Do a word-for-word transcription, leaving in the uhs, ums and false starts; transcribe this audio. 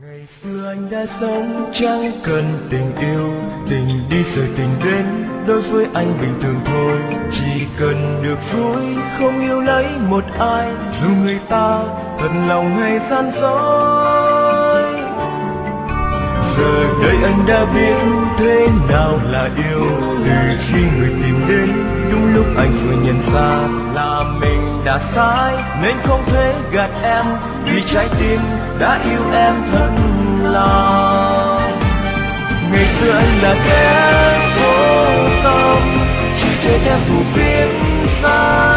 Ngày xưa anh đã sống chẳng cần tình yêu, tình đi rồi tình đến, đối với anh bình thường thôi. Chỉ cần được vui, không yêu lấy một ai, dù người ta thật lòng hay gian dối. Giờ đây anh đã biết thế nào là yêu, từ khi người tìm đến đúng lúc anh vừa nhận ra là mình đã sai, nên không thể gạt em, vì trái tim đã yêu em thật lòng. Ngày xưa anh là kẻ vô tâm, chỉ chơi theo thủ biết sai.